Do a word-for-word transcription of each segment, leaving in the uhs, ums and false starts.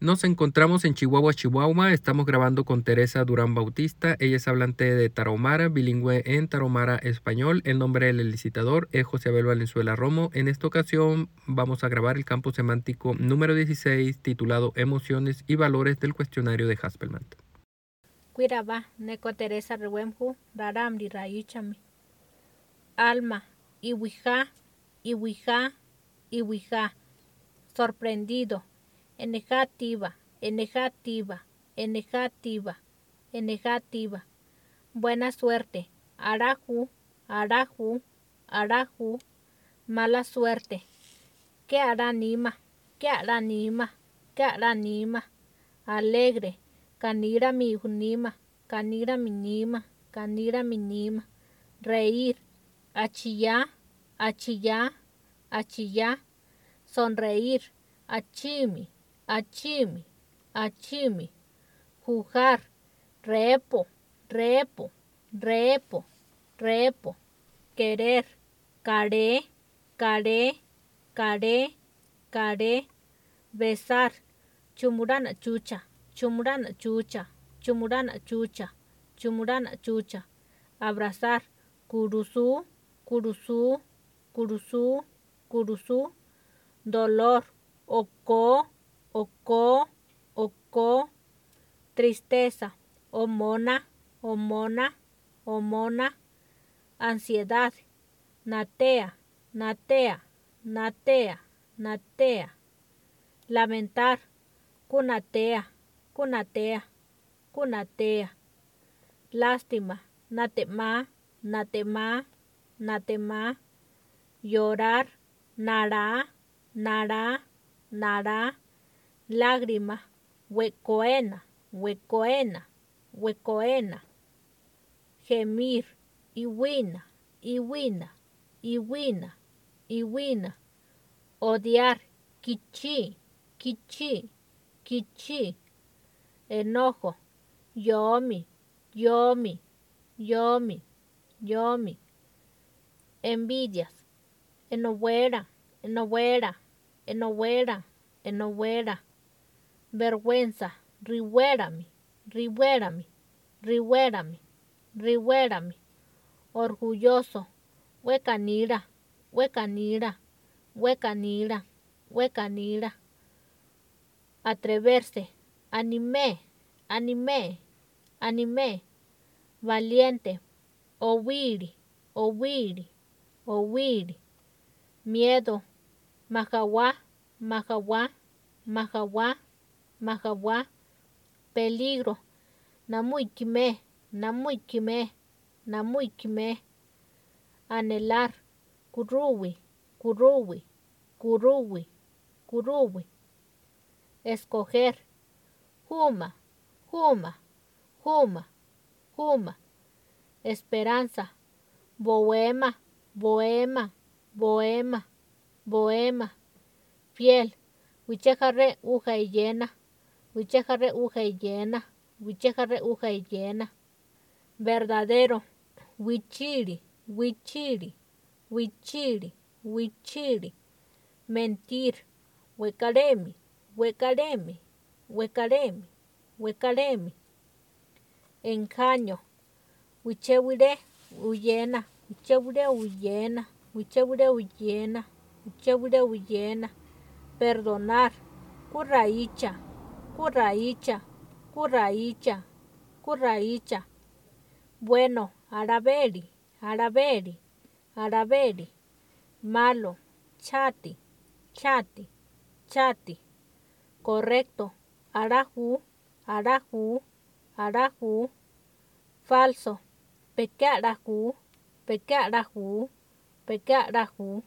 Nos encontramos en Chihuahua, Chihuahua. Estamos grabando con Teresa Durán Bautista. Ella es hablante de tarahumara, bilingüe en tarahumara español. El nombre del licitador es José Abel Valenzuela Romo. En esta ocasión vamos a grabar el campo semántico número dieciséis, titulado Emociones y Valores del cuestionario de Haspelman. Cuiraba, Neco Teresa Rewemju, Raramri Rayuchami. Alma, Iwija, Iwija, Iwija. Sorprendido. Negativa, negativa, negativa, negativa. Buena suerte. Araju, araju, araju. Mala suerte. ¿Qué hará Nima? ¿Qué hará Nima? ¿Qué hará Nima? Alegre. Canira mi Nima, canira mi Nima, canira mi Nima. Reír. Achillá, achillá, achillá. Sonreír. Achimi, achimi, achimi. Jugar. Repo, repo, repo, repo. Querer. Caré, caré, caré, caré. Besar. Chumurana chucha, chumurana chucha, chumurana chucha, chumurana chucha. Abrazar. Curuzú, curuzú, curuzú, curuzú. Dolor. Ocó, ocó, ocó. Tristeza. Homona, homona, homona. Ansiedad. Natea, natea, natea, natea. Lamentar. Cunatea, cunatea, cunatea. Lástima. Natema, natema, natema. Llorar. Nará, nará, nará. Lágrima. Huecoena, huecoena, huecoena. Gemir. Iwina, iwina, iwina, iwina. Odiar. Kichi, kichi, kichi. Enojo. Yomi, yomi, yomi, yomi. Envidias. Enohuera, enohuera, enohuera, enohuera. Vergüenza. Rihuérami, rihuérami, rihuérami, rihuérami. Orgulloso. Huecanira, huecanira, huecanira, huecanira. Atreverse. Animé, animé, animé. Valiente. Owiri, owiri, owiri. Miedo. Majaguá, majaguá, majaguá, majaguá. Peligro. Namuikime, namuikime, namuikime. Anhelar. Curuwi, curuwi, curuwi, curuwi. Escoger. Juma, juma, juma, juma. Esperanza. Bohema, bohema, bohema, bohema. Fiel. Huichejarre uja y llena, huichejarre uja y llena, huichejarre uja y llena. Verdadero. Huichiri, huichiri, huichiri, huichiri. Mentir. Huecaremi, huecaremi, huecaremi, huecaremi. Engaño. Huichehuire, huyena, huichehuire, huyena, huichehuire, huyena, huichehuire, huyena. Perdonar. Curraicha, curraicha, curraicha, curraicha. Bueno. Araberi, araberi, araberi. Malo. Chati, chati, chati. Correcto. Araju, araju, araju. Falso. Pequearaju, pequearaju, pequearaju.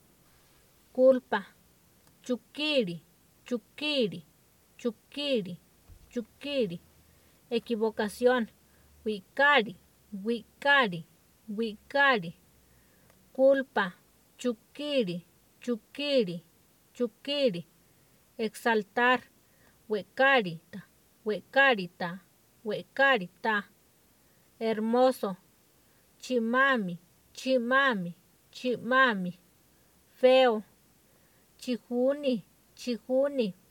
Culpa. Chukiri, chukiri, chukiri, chukiri. Equivocación. Wikari, wikari, wikari. Culpa. Chukiri, chukiri, chukiri. Exaltar. Huecarita, huecarita, huecarita. Hermoso. Chimami, chimami, chimami. Feo. Chijuni, chijuni,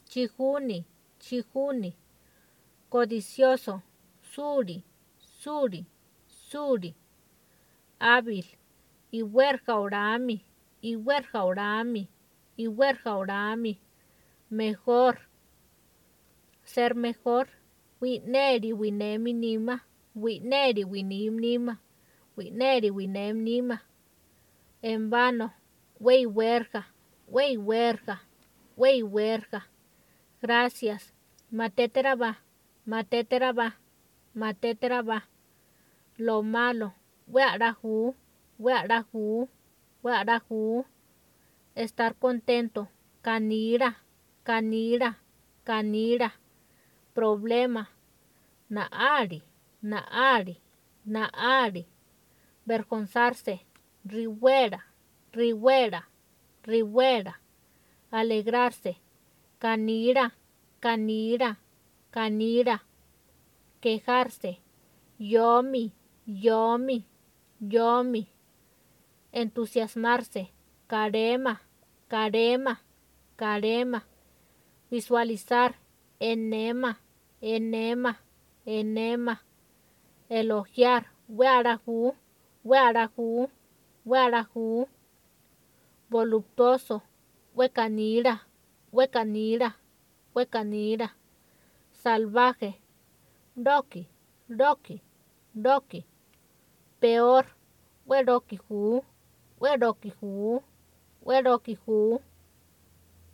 chihuni, chihuni, codicioso, suri, suri, suri, hábil, iwerjaurami, iwerjaurami, iwerjaurami, mejor, ser mejor, wineri winemi nima, wineri winim nima, wineri winem nima, en vano, wey huerja, wey huerja, wey huerja, gracias, mateteraba, mateteraba, mateteraba, lo malo, wearajú, wearajú, wearajú, estar contento, canira, canira, canira, problema, naari, naari, naari, vergonzarse, rihuera, rihuera, rihuera, alegrarse, canira, canira, canira, quejarse, yomi, yomi, yomi, entusiasmarse, carema, carema, carema, visualizar, enema, enema, enema, elogiar, wearajú, wearajú, wearajú, voluptuoso, huecanira, huecanira, huecanira, salvaje, rocky, rocky, rocky, peor, werokijú, werokijú, werokijú,